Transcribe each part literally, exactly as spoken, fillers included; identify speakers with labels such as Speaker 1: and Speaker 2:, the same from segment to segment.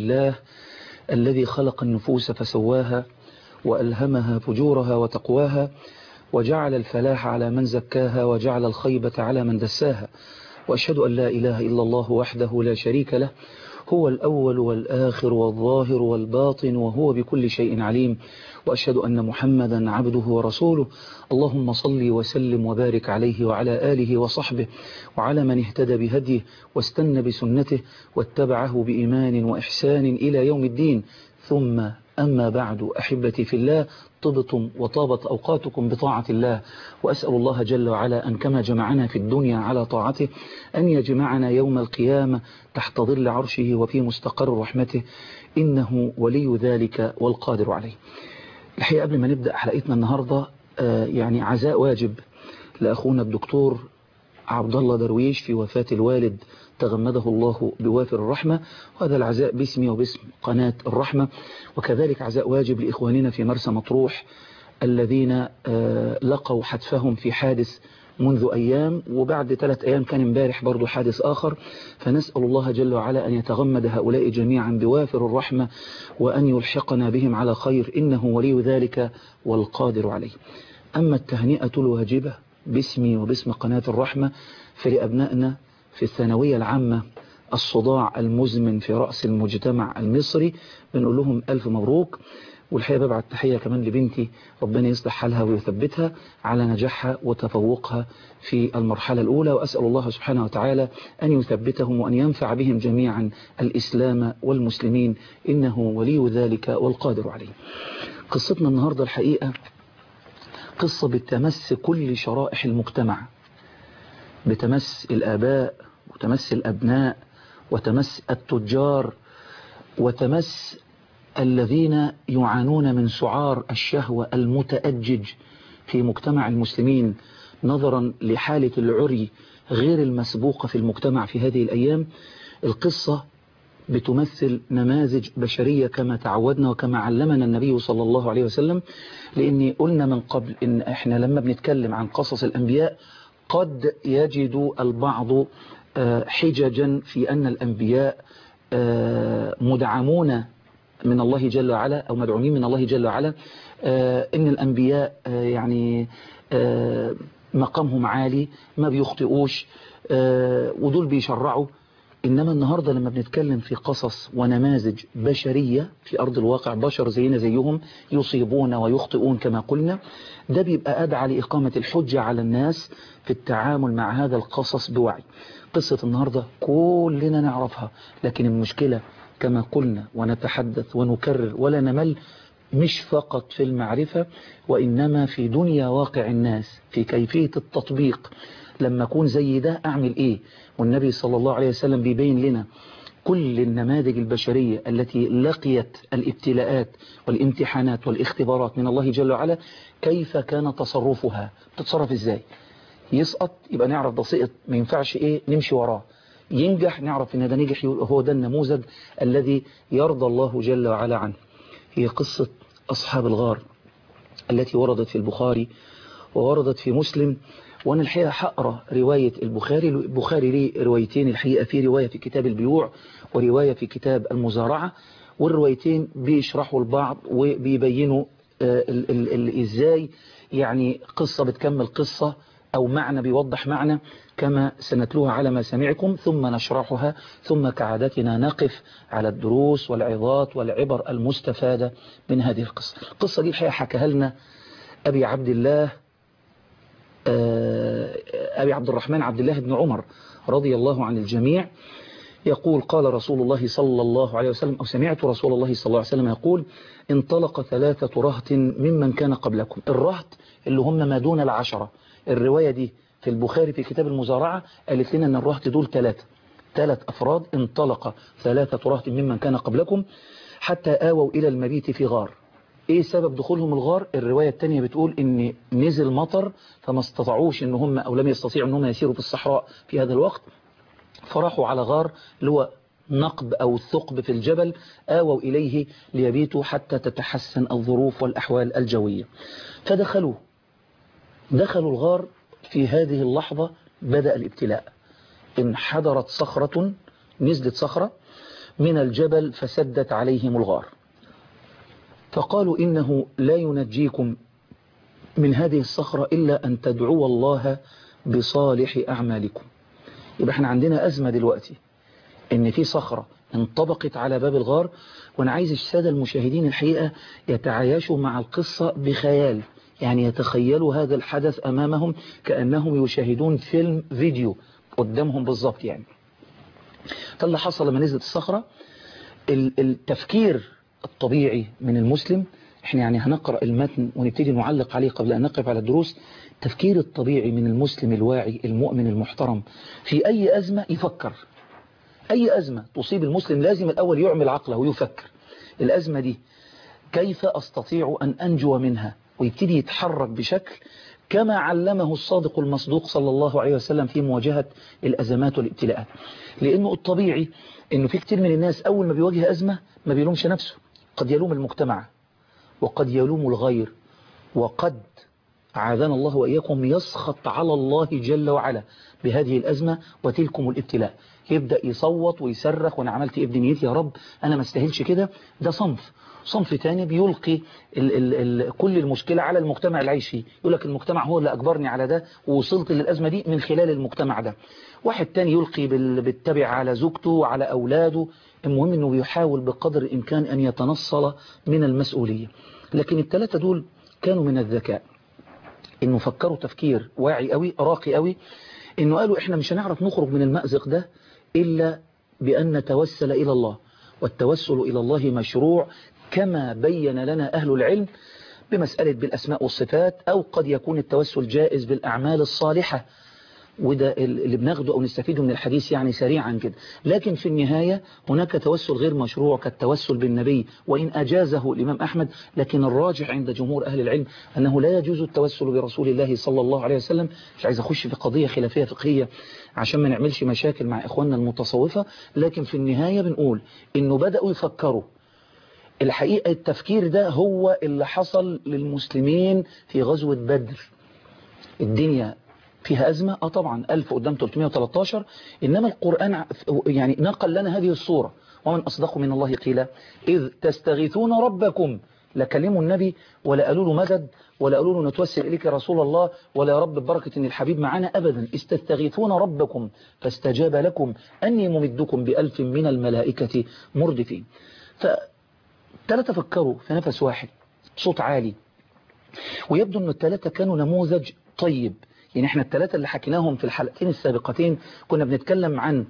Speaker 1: لله الذي خلق النفوس فسواها وألهمها فجورها وتقواها، وجعل الفلاح على من زكاها وجعل الخيبة على من دساها. وأشهد أن لا إله إلا الله وحده لا شريك له، هو الأول والآخر والظاهر والباطن وهو بكل شيء عليم. وأشهد أن محمدا عبده ورسوله، اللهم صل وسلم وبارك عليه وعلى آله وصحبه وعلى من اهتدى بهديه واستنى بسنته واتبعه بإيمان وإحسان إلى يوم الدين. ثم أما بعد، أحبتي في الله، طبتم وطابت أوقاتكم بطاعة الله، وأسأل الله جل وعلا أن كما جمعنا في الدنيا على طاعته أن يجمعنا يوم القيامة تحت ظل عرشه وفي مستقر رحمته، إنه ولي ذلك والقادر عليه. الحقيقة قبل ما نبدأ حلقتنا النهاردة آه يعني عزاء واجب لأخونا الدكتور عبد الله درويش في وفاة الوالد تغمده الله بوافر الرحمة، وهذا العزاء باسمي وباسم قناة الرحمة. وكذلك عزاء واجب لإخواننا في مرسى مطروح الذين آه لقوا حتفهم في حادث منذ أيام، وبعد ثلاث أيام كان امبارح برضو حادث آخر. فنسأل الله جل وعلا أن يتغمد هؤلاء جميعا بوافر الرحمة وأن يلحقنا بهم على خير، إنه ولي ذلك والقادر عليه. أما التهنئة الواجبة باسمي وباسم قناة الرحمة فلأبنائنا في الثانوية العامة الصداع المزمن في رأس المجتمع المصري، بنقول لهم ألف مبروك. والحقيقة ببعت تحية كمان لبنتي، ربنا يصلح حالها ويثبتها على نجاحها وتفوقها في المرحلة الأولى، وأسأل الله سبحانه وتعالى أن يثبتهم وأن ينفع بهم جميعا الإسلام والمسلمين، إنه ولي ذلك والقادر عليه. قصتنا النهاردة الحقيقة قصة بتمس كل شرائح المجتمع، بتمس الآباء وتمس الأبناء وتمس التجار وتمس الذين يعانون من سعار الشهوة المتأجج في مجتمع المسلمين نظرا لحالة العري غير المسبوقة في المجتمع في هذه الأيام. القصة بتمثل نماذج بشرية كما تعودنا وكما علمنا النبي صلى الله عليه وسلم، لأني قلنا من قبل إن إحنا لما بنتكلم عن قصص الأنبياء قد يجد البعض حججا في أن الأنبياء مدعمون من الله جل وعلا أو مدعومين من الله جل وعلا، إن الأنبياء يعني مقامهم عالي ما بيخطئوش ودول بيشرعوا. إنما النهاردة لما بنتكلم في قصص ونماذج بشرية في أرض الواقع، بشر زينا زيهم يصيبون ويخطئون كما قلنا، ده بيبقى أدعى لإقامة الحجة على الناس في التعامل مع هذا القصص بوعي. قصة النهاردة كلنا نعرفها، لكن المشكلة كما قلنا ونتحدث ونكرر ولا نمل، مش فقط في المعرفة وإنما في دنيا واقع الناس، في كيفية التطبيق. لما أكون زي ده أعمل إيه؟ والنبي صلى الله عليه وسلم بيبين لنا كل النماذج البشرية التي لقيت الابتلاءات والامتحانات والاختبارات من الله جل وعلا كيف كان تصرفها، تتصرف إزاي. يسقط يبقى نعرف ده سقط، ما ينفعش إيه نمشي وراه. ينجح نعرف إن ده نجح، هو ده النموذج الذي يرضى الله جل وعلا عنه. هي قصة أصحاب الغار التي وردت في البخاري ووردت في مسلم. وأنا الحقيقة هقرأ رواية البخاري. البخاري ليه روايتين الحقيقة، في رواية في كتاب البيوع ورواية في كتاب المزارعة، والروايتين بيشرحوا البعض وبيبينوا ال ال ال إزاي يعني قصة بتكمل قصة أو معنى بيوضح معنى، كما سنتلوها على مسامعكم ثم نشرحها، ثم كعادتنا نقف على الدروس والعظات والعبر المستفادة من هذه القصة. القصة دي الحقيقة حكاها لنا أبي عبد الله أبي عبد الرحمن عبد الله بن عمر رضي الله عن الجميع، يقول قال رسول الله صلى الله عليه وسلم، أو سمعت رسول الله صلى الله عليه وسلم يقول: انطلق ثلاثة رهط ممن كان قبلكم. الرهط اللي هم ما دون العشرة. الرواية دي في البخاري في كتاب المزارعة قالت لنا أن الرهط دول ثلاثة ثلاث أفراد. انطلق ثلاثة رهط ممن كان قبلكم حتى آووا إلى المبيت في غار. ايه سبب دخولهم الغار؟ الرواية الثانية بتقول ان نزل مطر فما استطاعوش ان هم او لم يستطيعوا ان هم يسيروا في الصحراء في هذا الوقت، فراحوا على غار اللي هو نقب او ثقب في الجبل، آووا اليه ليبيتوا حتى تتحسن الظروف والاحوال الجوية. فدخلوا دخلوا الغار. في هذه اللحظة بدأ الابتلاء. انحدرت صخرة، نزلت صخرة من الجبل فسدت عليهم الغار. فقالوا إنه لا ينجيكم من هذه الصخرة إلا أن تدعوا الله بصالح أعمالكم. يبقى احنا عندنا أزمة دلوقتي إن في صخرة انطبقت على باب الغار، وأنا عايز السادة المشاهدين الحقيقة يتعايشوا مع القصة بخيال، يعني يتخيلوا هذا الحدث أمامهم كأنهم يشاهدون فيلم فيديو قدامهم بالضبط. يعني فاللي حصل لما نزلت الصخرة، التفكير الطبيعي من المسلم، احنا يعني هنقرأ المتن ونبتدي نعلق عليه قبل أن نقف على الدروس. التفكير الطبيعي من المسلم الواعي المؤمن المحترم في أي أزمة يفكر. أي أزمة تصيب المسلم لازم الأول يعمل عقله ويفكر الأزمة دي كيف أستطيع أن أنجو منها، ويبتدي يتحرك بشكل كما علمه الصادق المصدوق صلى الله عليه وسلم في مواجهة الأزمات والابتلاءات. لأنه الطبيعي أنه في كتير من الناس أول ما بيواجه أزمة ما بيلومش نفسه، قد يلوم المجتمع وقد يلوم الغير، وقد عاذنا الله وإياكم يسخط على الله جل وعلا بهذه الأزمة وتلكم الابتلاء. يبدأ يصوت ويصرخ وأنا عملت إيه بدنيتي يا رب، أنا ما استاهلش كده. ده صنف. صنف تاني بيلقي ال ال ال كل المشكلة على المجتمع اللي عايش فيه، يقول لك المجتمع هو اللي أجبرني على ده ووصلت للأزمة دي من خلال المجتمع ده. واحد تاني يلقي بالتبع على زوجته وعلى أولاده. المهم أنه بيحاول بقدر الإمكان أن يتنصل من المسؤولية. لكن الثلاثة دول كانوا من الذكاء إنه فكروا تفكير واعي قوي راقي قوي، إنه قالوا إحنا مش هنعرف نخرج من المأزق ده إلا بأن نتوسل إلى الله، والتوسل إلى الله مشروع كما بين لنا أهل العلم بمسألة بالأسماء والصفات، أو قد يكون التوسل جائز بالأعمال الصالحة، وده اللي بناخده أو نستفيده من الحديث يعني سريعا كده. لكن في النهاية هناك توسل غير مشروع كالتوسل بالنبي، وإن أجازه الإمام أحمد، لكن الراجح عند جمهور أهل العلم أنه لا يجوز التوسل برسول الله صلى الله عليه وسلم. مش عايز أخش في قضية خلافية فقهية عشان ما نعملش مشاكل مع إخواننا المتصوفة، لكن في النهاية بنقول إنه بدأوا يفكروا. الحقيقة التفكير ده هو اللي حصل للمسلمين في غزوة بدر. الدنيا فيها أزمة، آه طبعا ألف قدام ثلاثمائة وثلاثة عشر، إنما القرآن يعني نقل لنا هذه الصورة. ومن أصدق من الله قيلا إذ تستغيثون ربكم، لا كلموا النبي ولا قالوا له مدد ولا قالوا له نتوسل إليك يا رسول الله ولا يا رب ببركة إن الحبيب معنا، أبدا. استستغيثون ربكم فاستجاب لكم أني ممدكم بألف من الملائكة مردفين. فثلاثة فكروا في نفس واحد صوت عالي، ويبدو أن الثلاثة كانوا نموذج طيب. يعني احنا الثلاثة اللي حكيناهم في الحلقتين السابقتين كنا بنتكلم عن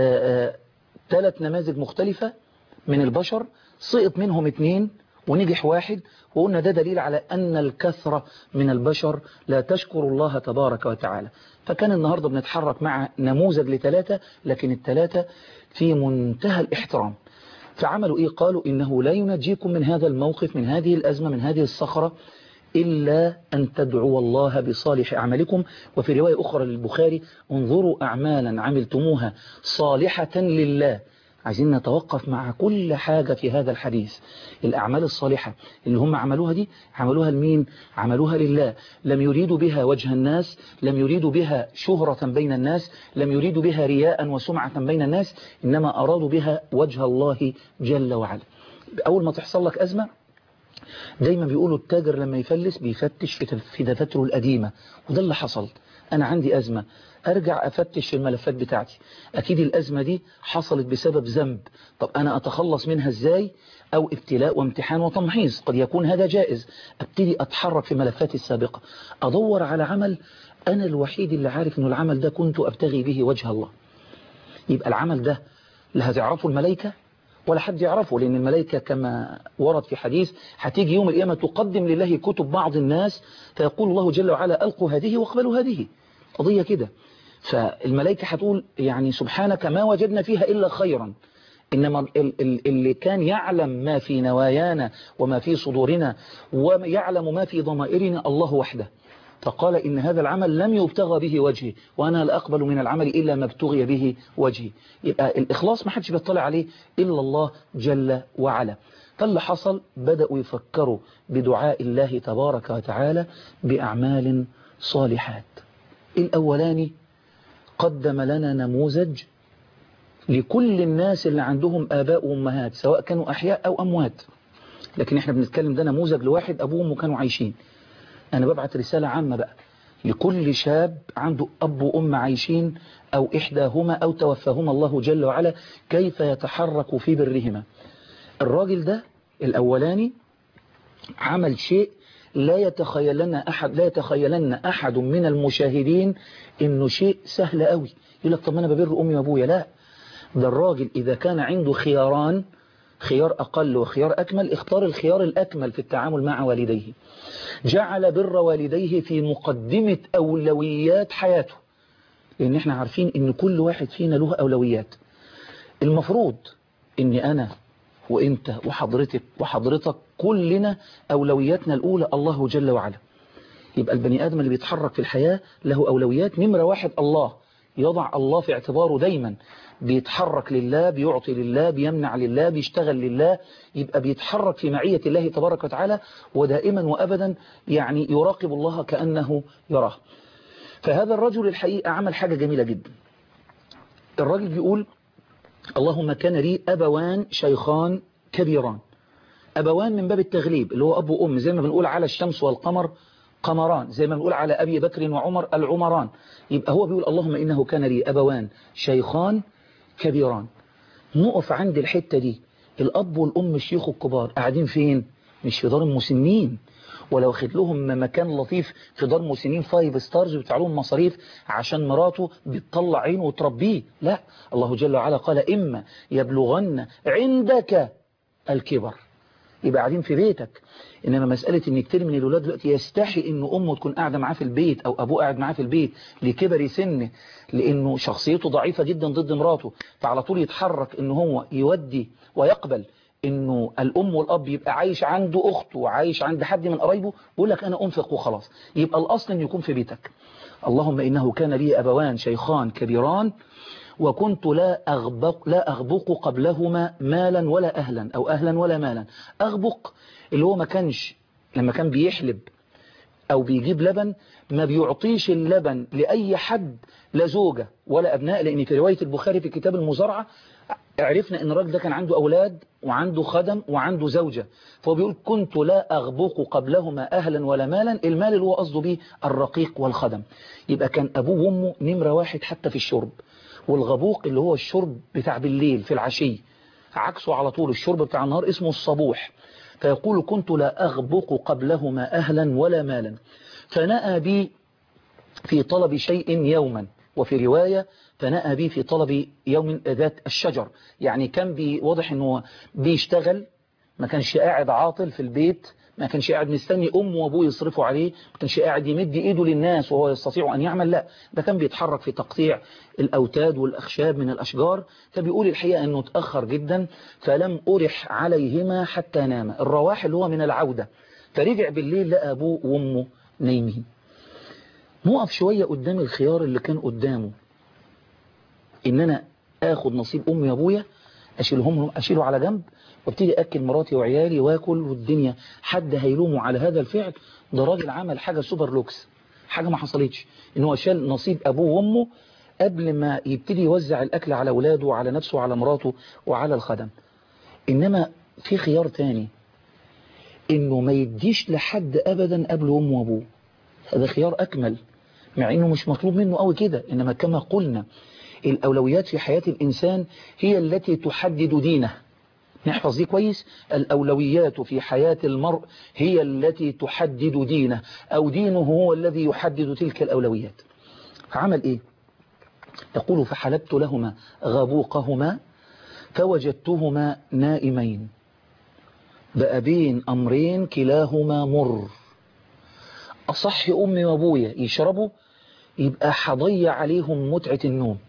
Speaker 1: ثلاث نماذج مختلفة من البشر، سقط منهم اثنين ونجح واحد، وقلنا ده دليل على أن الكثرة من البشر لا تشكر الله تبارك وتعالى. فكان النهاردة بنتحرك مع نموذج لثلاثة، لكن الثلاثة في منتهى الاحترام. فعملوا إيه؟ قالوا إنه لا ينجيكم من هذا الموقف، من هذه الأزمة، من هذه الصخرة، إلا أن تدعوا الله بصالح أعمالكم. وفي رواية أخرى للبخاري انظروا أعمالا عملتموها صالحة لله. عايزين نتوقف مع كل حاجة في هذا الحديث. الأعمال الصالحة اللي هم عملوها دي عملوها لمين؟ عملوها لله. لم يريدوا بها وجه الناس، لم يريدوا بها شهرة بين الناس، لم يريدوا بها رياء وسمعة بين الناس، إنما أرادوا بها وجه الله جل وعلا. أول ما تحصل لك أزمة دايما بيقولوا التاجر لما يفلس بيفتش في دفاتره القديمة، وده اللي حصل. أنا عندي أزمة، أرجع أفتش في الملفات بتاعتي، أكيد الأزمة دي حصلت بسبب ذنب، طب أنا أتخلص منها إزاي؟ أو ابتلاء وامتحان وتمحيص، قد يكون هذا جائز. أبتدي أتحرك في ملفاتي السابقة، أدور على عمل أنا الوحيد اللي عارف أنه العمل ده كنت أبتغي به وجه الله. يبقى العمل ده لا هتعرفه الملائكة ولا حد يعرفه، لأن الملائكة كما ورد في حديث هتيجي يوم القيامة تقدم لله كتب بعض الناس، فيقول الله جل وعلا ألقوا هذه واقبلوا هذه. قضية كده. فالملائكة هتقول يعني سبحانك ما وجدنا فيها إلا خيرا. إنما اللي كان يعلم ما في نوايانا وما في صدورنا ويعلم ما في ضمائرنا الله وحده. فقال إن هذا العمل لم يبتغى به وجهي، وأنا لا أقبل من العمل إلا ما ابتغي به وجهي. يبقى الإخلاص ما حدش بيطلع عليه إلا الله جل وعلا. فاللي حصل بدأوا يفكروا بدعاء الله تبارك وتعالى بأعمال صالحات. الأولاني قدم لنا نموذج لكل الناس اللي عندهم آباء وأمهات سواء كانوا أحياء أو أموات، لكن احنا بنتكلم ده نموذج لواحد أبوه وأمه كانوا عايشين. أنا ببعت رسالة عامة بقى لكل شاب عنده أب وأم عايشين أو إحداهما أو توفاهما الله جل وعلا، كيف يتحرك في برهما. الراجل ده الأولاني عمل شيء لا يتخيلن أحد لا يتخيلن أحد من المشاهدين إنه شيء سهل قوي. يقول لك طب ما أنا ببر أمي وأبويا. لا، ده الراجل إذا كان عنده خياران، خيار أقل وخيار أكمل، اختار الخيار الأكمل في التعامل مع والديه. جعل بر والديه في مقدمة أولويات حياته، لأن احنا عارفين إن كل واحد فينا له أولويات. المفروض إني أنا وإنت وحضرتك وحضرتك كلنا أولوياتنا الأولى الله جل وعلا. يبقى البني آدم اللي بيتحرك في الحياة له أولويات. نمرة واحد الله، يضع الله في اعتباره دايما، بيتحرك لله، بيعطي لله، بيمنع لله، بيشتغل لله، يبقى بيتحرك في معية الله تبارك وتعالى، ودائما وأبدا يعني يراقب الله كأنه يراه. فهذا الرجل الحقيقة عمل حاجة جميلة جدا. الراجل بيقول اللهم كان لي أبوان شيخان كبيران. أبوان من باب التغليب اللي هو أب وأم، زي ما بنقول على الشمس والقمر قمران، زي ما بنقول على أبي بكر وعمر العمران. يبقى هو بيقول اللهم إنه كان لي أبوان شيخان كبيران. نقف عند الحتة دي. الأب والأم الشيوخ الكبار قاعدين فين؟ مش في دار المسنين، ولو خد لهم مكان لطيف في دار مسنين فايف ستارز وبتاع لهم مصاريف عشان مراته بتطلع عينه وتربيه. لا، الله جل وعلا قال إما يبلغن عندك الكبر، يبقى قاعدين في بيتك. إنما مسألة إن كتير من الولاد دلوقتي يستحي إنه أمه تكون قاعدة معاه في البيت أو أبوه قاعد معاه في البيت لكبر سنه، لأنه شخصيته ضعيفة جدا ضد مراته، فعلى طول يتحرك إنه هو يودي ويقبل إنه الأم والأب يبقى عايش عنده أخته وعايش عند حد من قرايبه، يقول لك أنا أنفق وخلاص. يبقى الأصل إنه يكون في بيتك. اللهم إنه كان لي أبوان شيخان كبيران وكنت لا أغبق, لا أغبق قبلهما مالا ولا أهلا أو أهلا ولا مالا. أغبق اللي هو ما كانش لما كان بيحلب أو بيجيب لبن ما بيعطيش اللبن لأي حد، لا زوجة ولا أبناء، لأن في رواية البخاري في كتاب المزارعة عرفنا أن الراجل ده كان عنده أولاد وعنده خدم وعنده زوجة، فهو بيقول كنت لا أغبق قبلهما أهلا ولا مالا. المال اللي هو قصده به الرقيق والخدم. يبقى كان أبوه وأمه نمرة واحد حتى في الشرب، والغبوق اللي هو الشرب بتاع بالليل في العشي، عكسه على طول الشرب بتاع النهار اسمه الصبوح. فيقول كنت لا أغبق قبلهما أهلا ولا مالا، فنأى بي في طلب شيء يوما، وفي رواية فنأى بي في طلب يوم ذات الشجر. يعني كان بي واضح أنه بيشتغل، ما كانش قاعد عاطل في البيت، ما كانش قاعد مستني أمه وأبوه يصرفوا عليه، ما كانش قاعد يمد إيده للناس وهو يستطيع أن يعمل. لا، ده كان بيتحرك في تقطيع الأوتاد والأخشاب من الأشجار. فبيقول الحقيقة أنه تأخر جدا فلم أرح عليهما حتى نام. الرواح اللي هو من العودة، فرجع بالليل لقى أبوه وأمه نايمين. نقف شوية قدام الخيار اللي كان قدامه، إن أنا آخد نصيب أمي وأبويا أشيلهم أشيله على جنب وابتدي أكل مراتي وعيالي واكل والدنيا. حد هيلومه على هذا الفعل؟ ده راجل عمل حاجة سوبر لوكس، حاجة ما حصلتش، إن هو شال نصيب أبوه وأمه قبل ما يبتدي يوزع الأكل على أولاده وعلى نفسه وعلى مراته وعلى الخدم. إنما في خيار تاني، إنه ما يديش لحد أبدا قبل أمه وأبوه. هذا خيار أكمل، مع إنه مش مطلوب منه قوي كده. إنما كما قلنا الأولويات في حياة الإنسان هي التي تحدد دينه. نحفظ دي كويس. الأولويات في حياة المرء هي التي تحدد دينه، أو دينه هو الذي يحدد تلك الأولويات. فعمل إيه؟ يقول فحلبت لهما غبوقهما فوجدتهما نائمين. بقى بين أمرين كلاهما مر. أصح أمي وأبويا يشربوا يبقى حضيع عليهم متعة النوم.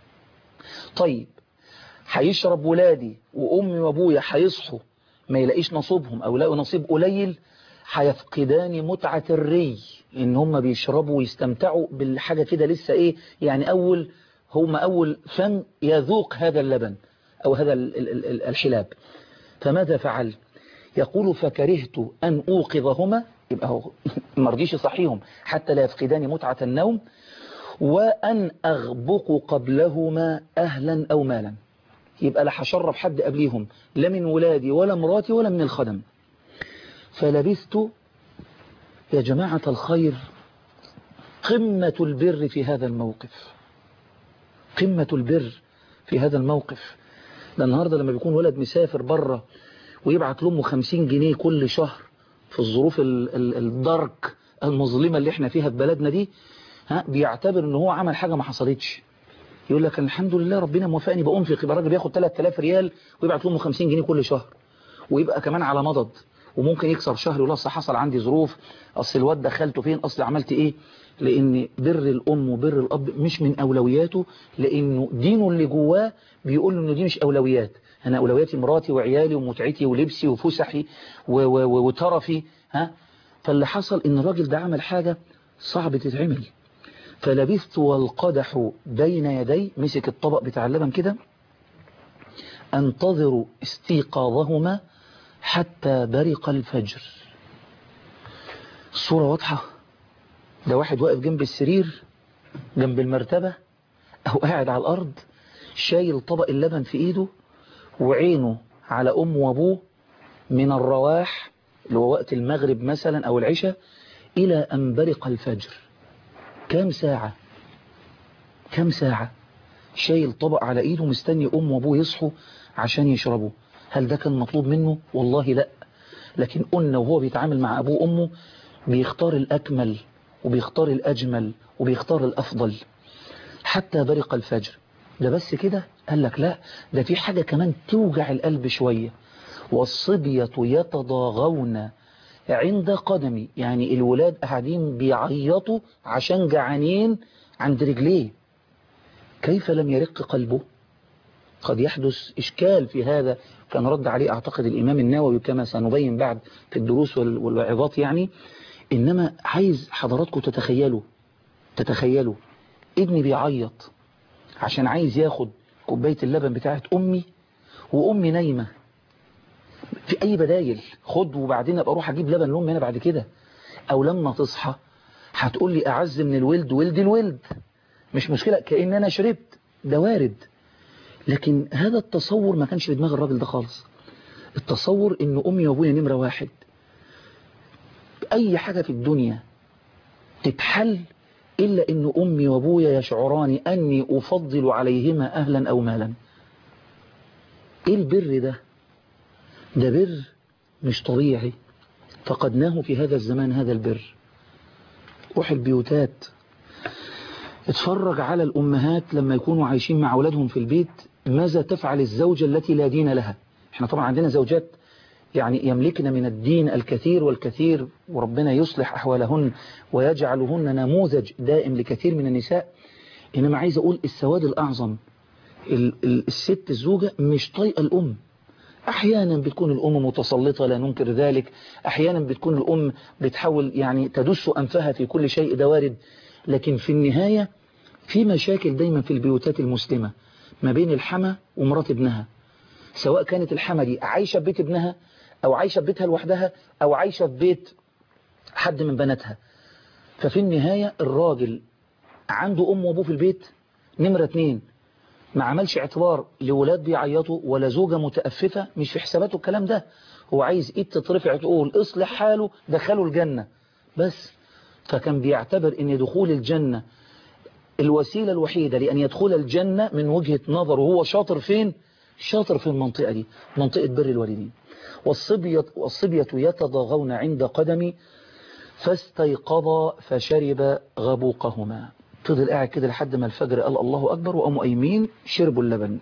Speaker 1: طيب هيشرب ولادي وأمي وأبويا هيصحوا ما يلاقيش نصيبهم أو يلاقوا نصيب قليل، هيفقدان متعة الري، إن هم بيشربوا ويستمتعوا بالحاجة كده لسه إيه يعني، أول هم أول فم يذوق هذا اللبن أو هذا الحلاب. فماذا فعل؟ يقول فكرهت أن أوقظهما، يبقى هو مرضيش يصحيهم حتى لا يفقدان متعة النوم، وأن أغبق قبلهما أهلا أو مالا. يبقى لا هشرب حد قبليهم، لا من ولادي ولا مراتي ولا من الخدم. فلبثت يا جماعة الخير قمة البر في هذا الموقف، قمة البر في هذا الموقف. ده النهاردة لما بيكون ولد مسافر بره ويبعت لأمه خمسين جنيه كل شهر في الظروف الدرك المظلمة اللي احنا فيها في بلدنا دي، ها بيعتبر ان هو عمل حاجة ما حصلتش. يقول لك الحمد لله ربنا موفقني بأنفق. يبقى الراجل بياخد ثلاثة آلاف ريال ويبعت لأمه خمسين جنيه كل شهر، ويبقى كمان على مضض، وممكن يكسر شهر يقول اصل حصل عندي ظروف، اصل الواد دخلته فين، اصل عملت ايه. لان بر الام وبر الاب مش من اولوياته، لانه دينه اللي جواه بيقول له ان دي مش اولويات. انا اولوياتي مراتي وعيالي ومتعتي ولبسي وفسحي وترفي. ها فاللي حصل ان الراجل ده عمل حاجة صعب تتعمل. فلبثت والقدح بين يدي، مسك الطبق بتاع اللبن كده، انتظر استيقاظهما حتى برق الفجر. الصورة واضحة. ده واحد واقف جنب السرير جنب المرتبة أو قاعد على الأرض شايل طبق اللبن في إيده وعينه على أمه وأبوه من الرواح اللي هو وقت المغرب مثلا أو العشاء إلى أن برق الفجر. كام ساعة كام ساعة شايل طبق على إيده مستني أمه وأبوه يصحوا عشان يشربوا. هل ده كان مطلوب منه؟ والله لا. لكن قلنا وهو بيتعامل مع أبوه وأمه بيختار الأكمل وبيختار الأجمل وبيختار الأفضل حتى برق الفجر. ده بس كده؟ قال لك لا، ده في حاجة كمان توجع القلب شوية. والصبية يتضاغون عند قدمي، يعني الولاد قاعدين بيعيطوا عشان جعانين عند رجليه. كيف لم يرق قلبه؟ قد يحدث إشكال في هذا، كان رد عليه أعتقد الإمام النووي كما سنبين بعد في الدروس والوعظات يعني. إنما عايز حضراتكم تتخيلوا تتخيلوا ابني بيعيط عشان عايز ياخد كوباية اللبن بتاعت أمي وأمي نايمة. في أي بدايل؟ خد وبعدين أبقى أروح أجيب لبن لأمي أنا بعد كده. أو لما تصحى هتقول لي أعز من الولد ولد الولد، مش مشكلة كأن أنا شربت، ده وارد. لكن هذا التصور ما كانش في دماغ الراجل ده خالص. التصور إن أمي وأبويا نمرة واحد، أي حاجة في الدنيا تتحل إلا إن أمي وأبويا يشعران أني أفضل عليهما أهلا أو مالا. إيه البر ده؟ ده بر مش طبيعي، فقدناه في هذا الزمان هذا البر. روح البيوتات، اتفرج على الأمهات لما يكونوا عايشين مع أولادهم في البيت ماذا تفعل الزوجة التي لا دين لها. احنا طبعا عندنا زوجات يعني يملكن من الدين الكثير والكثير، وربنا يصلح أحوالهن ويجعلهن نموذج دائم لكثير من النساء. إنما عايز أقول السواد الأعظم الست الزوجة مش طايقة الأم. أحيانا بتكون الأم متسلطة لا ننكر ذلك، أحيانا بتكون الأم بتحاول يعني تدس أنفها في كل شيء، ده وارد. لكن في النهاية في مشاكل دايما في البيوتات المسلمة ما بين الحمى ومرات ابنها، سواء كانت الحمى دي عايشة في بيت ابنها أو عايشة في بيتها لوحدها أو عايشة في بيت حد من بناتها. ففي النهاية الراجل عنده أم وأبوه في البيت، نمرة اتنين ما عملش اعتبار لولاد بيعيطوا ولا زوجة متأففة، مش في حساباته الكلام ده. هو عايز ايد تترفع تقول اصلح حاله دخله الجنة بس. فكان بيعتبر ان دخول الجنة الوسيلة الوحيدة لأن يدخل الجنة من وجهة نظره هو شاطر فين؟ شاطر في المنطقة دي، منطقة بر الوالدين. والصبية, والصبية يتضاغون عند قدمي فاستيقظا فشرب غبوقهما. فضل قاعد كده لحد ما الفجر قال الله أكبر وقاموا قايمين شربوا اللبن.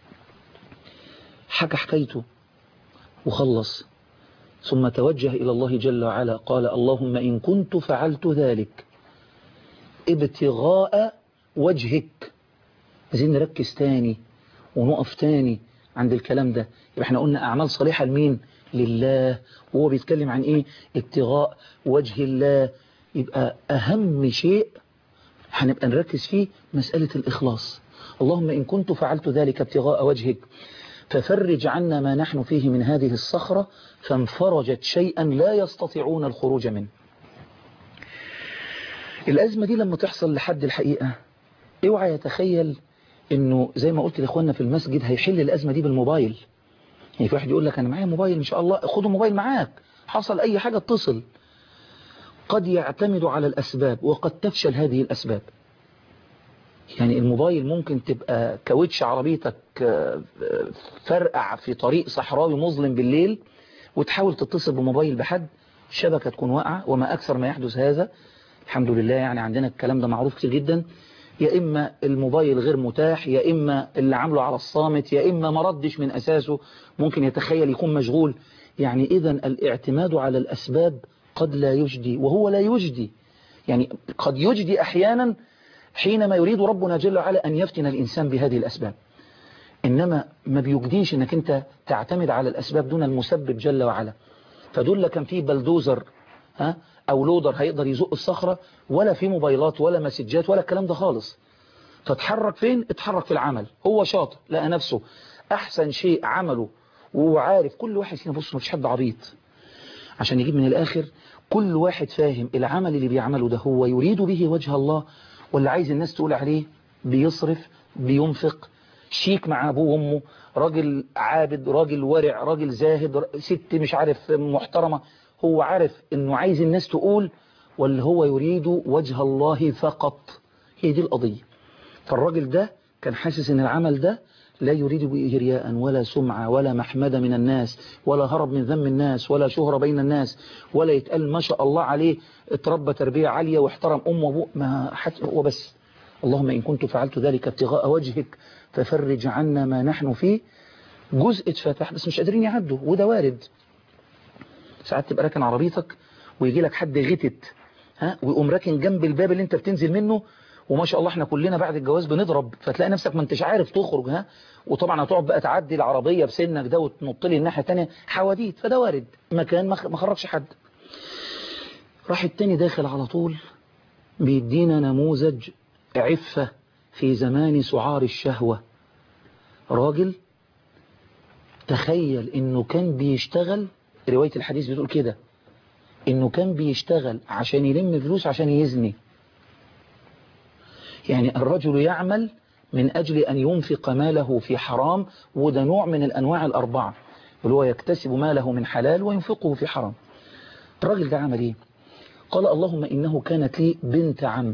Speaker 1: حكى حكايته وخلص، ثم توجه إلى الله جل وعلا قال اللهم إن كنت فعلت ذلك ابتغاء وجهك. عايزين نركز تاني ونقف تاني عند الكلام ده. يبقى احنا قلنا أعمال صالحة لمين؟ لله. وهو بيتكلم عن إيه؟ ابتغاء وجه الله. يبقى أهم شيء هنبقى نركز فيه مسألة الإخلاص. اللهم إن كنت فعلت ذلك ابتغاء وجهك ففرج عنا ما نحن فيه من هذه الصخرة، فانفرجت شيئا لا يستطيعون الخروج منه. الأزمة دي لما تحصل لحد الحقيقة اوعى يتخيل انه زي ما قلت لاخواننا في المسجد هيحل الازمة دي بالموبايل. يعني في واحد يقول لك انا معايا موبايل ان شاء الله، خدوا موبايل معاك، حصل اي حاجة اتصل. قد يعتمد على الاسباب وقد تفشل هذه الاسباب. يعني الموبايل ممكن تبقى كاوتش عربيتك فرقع في طريق صحراوي مظلم بالليل، وتحاول تتصل بموبايل بحد، الشبكة تكون واقعة، وما أكثر ما يحدث هذا. الحمد لله يعني عندنا الكلام ده معروف كتير جدا. يا إما الموبايل غير متاح، يا إما اللي عامله على الصامت، يا إما ما ردش من أساسه، ممكن يتخيل يكون مشغول. يعني إذن الاعتماد على الأسباب قد لا يجدي، وهو لا يجدي. يعني قد يجدي أحيانا حينما يريد ربنا جل وعلا أن يفتن الإنسان بهذه الأسباب، إنما ما بيجديش أنك أنت تعتمد على الأسباب دون المسبب جل وعلا. فدول كان في بلدوزر ها أو لودر هيقدر يزق الصخرة، ولا في موبايلات ولا مسجات ولا الكلام ده خالص. فتحرك فين؟ اتحرك في العمل. هو شاطر لقى نفسه أحسن شيء عمله، وهو عارف. كل واحد فينا بص، ما فيش حد عبيط، عشان يجيب من الآخر كل واحد فاهم العمل اللي بيعمله ده هو يريد به وجه الله، ولا عايز الناس تقول عليه بيصرف بينفق، شيك مع أبوه وأمه، راجل عابد، راجل ورع، راجل زاهد، ست مش عارف محترمة. هو عارف انه عايز الناس تقول، ولا هو يريد وجه الله فقط. هي دي القضية. فالراجل ده كان حاسس ان العمل ده لا يريد به رياء ولا سمعة ولا محمدة من الناس، ولا هرب من ذم الناس، ولا شهرة بين الناس، ولا يتقال ما شاء الله عليه اتربى تربية عالية واحترم أمه وأبوه. ما حتى هو بس اللهم إن كنت فعلت ذلك ابتغاء وجهك ففرج عنا ما نحن فيه. جزء اتفتح بس مش قادرين يعدوا، وده وارد. ساعات تبقى راكن عربيتك ويجي لك حد غتت ها ويقوم راكن جنب الباب اللي انت بتنزل منه، وما شاء الله احنا كلنا بعد الجواز بنضرب، فتلاقي نفسك ما انتش عارف تخرج ها وطبعا هتقعد بقى تعدي العربية بسنك ده وتنط لي الناحية الثانيه حواديت. فده وارد، مكان ما خرجش حد. راح التاني داخل على طول بيدينا نموذج عفة في زمان سعار الشهوة. راجل تخيل انه كان بيشتغل، رواية الحديث بتقول كده، انه كان بيشتغل عشان يلم فلوس عشان يزني. يعني الرجل يعمل من أجل أن ينفق ماله في حرام، وده نوع من الأنواع الأربعة اللي هو يكتسب ماله من حلال وينفقه في حرام. الراجل ده عمل إيه؟ قال اللهم إنه كانت لي بنت عم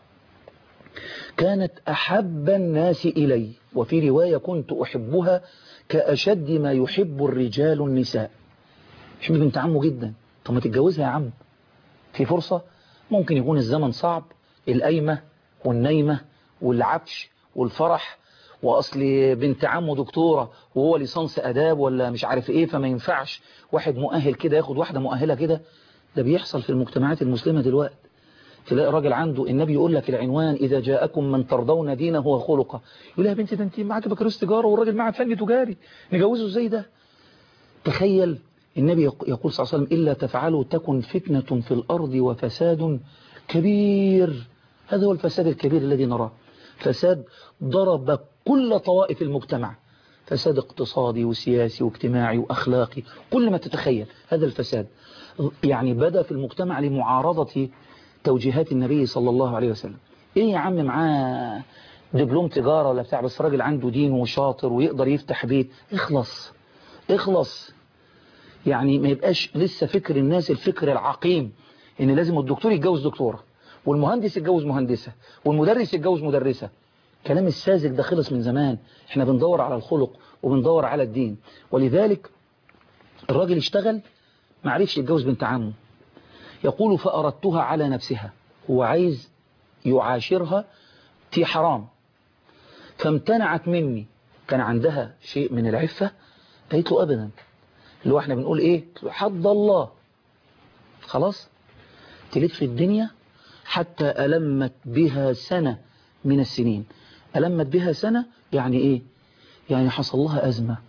Speaker 1: كانت أحب الناس إلي، وفي رواية كنت أحبها كأشد ما يحب الرجال النساء. يحب بنت عمه جدا. طب ما تتجوزها يا عم، في فرصة. ممكن يكون الزمن صعب، القايمة والنايمة والعفش والفرح، وأصل بنت عمه دكتورة وهو ليسانس أداب ولا مش عارف إيه، فما ينفعش واحد مؤهل كده ياخد واحدة مؤهلة كده. ده بيحصل في المجتمعات المسلمة دلوقتي. تلاقي راجل عنده، النبي يقول لك العنوان إذا جاءكم من ترضون دينه وخلقه، يقول لها يا بنتي ده انت معاك بكالوريوس تجارة والراجل معاه فن تجاري، نجوزه ازاي ده؟ تخيل النبي يقول صلى الله عليه وسلم إلا تفعلوا تكن فتنة في الأرض وفساد كبير. هذا هو الفساد الكبير الذي نراه، فساد ضرب كل طوائف المجتمع، فساد اقتصادي وسياسي واجتماعي وأخلاقي، كل ما تتخيل هذا الفساد. يعني بدأ في المجتمع لمعارضة توجيهات النبي صلى الله عليه وسلم. ايه يا عم معاه دبلوم تجارة ولا بتاع، بس راجل عنده دين وشاطر ويقدر يفتح بيت. اخلص اخلص. يعني ما يبقاش لسه فكر الناس الفكر العقيم ان لازم الدكتور يتجوز دكتورة والمهندس يتجوز مهندسة والمدرس يتجوز مدرسة. كلام الساذج ده خلص من زمان. احنا بندور على الخلق وبندور على الدين. ولذلك الراجل اشتغل ما عرفش يتجوز بنت عمه. يقول فأردتها على نفسها، هو عايز يعاشرها في حرام، فامتنعت مني. كان عندها شيء من العفة، قالت له أبدا، اللي هو احنا بنقول ايه، حد الله. خلاص تلف في الدنيا حتى ألمت بها سنة من السنين. ألمت بها سنة يعني ايه؟ يعني حصل لها أزمة.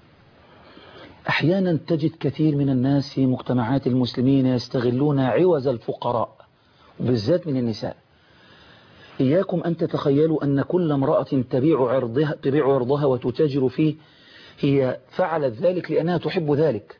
Speaker 1: أحيانا تجد كثير من الناس في مجتمعات المسلمين يستغلون عوز الفقراء، وبالذات من النساء. إياكم أن تتخيلوا أن كل امرأة تبيع عرضها, تبيع عرضها وتتاجر فيه هي فعلت ذلك لأنها تحب ذلك.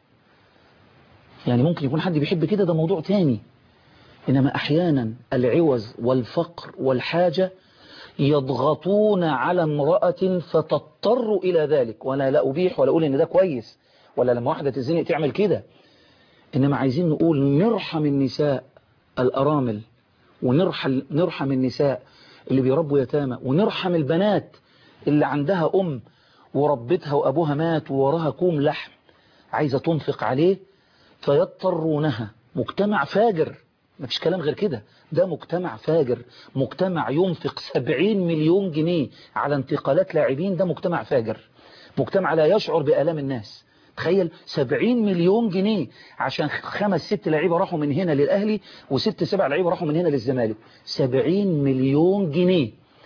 Speaker 1: يعني ممكن يكون حد بيحب كده، ده موضوع تاني. إنما أحيانا العوز والفقر والحاجة يضغطون على امرأة فتضطر إلى ذلك. وأنا لا أبيح ولا أقول إن ده كويس، ولا لما واحدة تزنق تعمل كده، إنما عايزين نقول نرحم النساء الأرامل، ونرحم نرحم النساء اللي بيربوا يتامى، ونرحم البنات اللي عندها أم وربتها وأبوها مات ووراها كوم لحم عايزة تنفق عليه فيضطرونها. مجتمع فاجر، مفيش كلام غير كده، ده مجتمع فاجر. مجتمع ينفق سبعين مليون جنيه على انتقالات لاعبين، ده مجتمع فاجر. مجتمع لا يشعر بآلام الناس. تخيل سبعين مليون جنيه عشان خمس ست لعيبة راحوا من هنا للأهلي وست سبع لعيبة راحوا من هنا للزمالك. سبعين مليون جنيه.